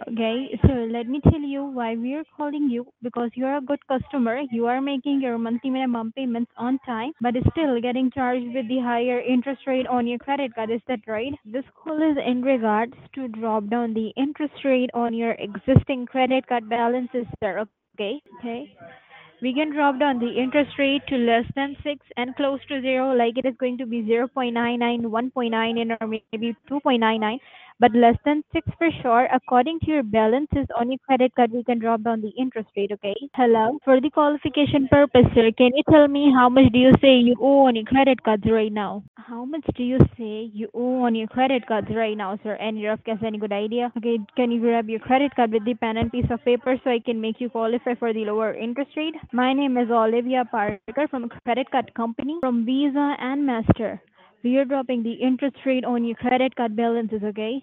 Okay, so let me tell you why we are calling you because you're a good customer. You are making your monthly minimum payments on time, but still getting charged with the higher interest rate on your credit card. Is that right? This call is in regards to drop down the interest rate on your existing credit card balances, sir. Okay. We can drop down the interest rate to less than 6 and close to 0, like it is going to be 0.99, 1.99, or maybe 2.99, but less than 6 for sure. According to your balances on your credit card, we can drop down the interest rate, okay? Hello? For the qualification purpose, sir, can you tell me how much do you say you owe on your credit cards right now? How much do you say you owe on your credit cards right now, sir? Any rough guess, any good idea? Okay, can you grab your credit card with the pen and piece of paper so I can make you qualify for the lower interest rate? My name is Olivia Parker from a credit card company from Visa and Master. We are dropping the interest rate on your credit card balances, okay?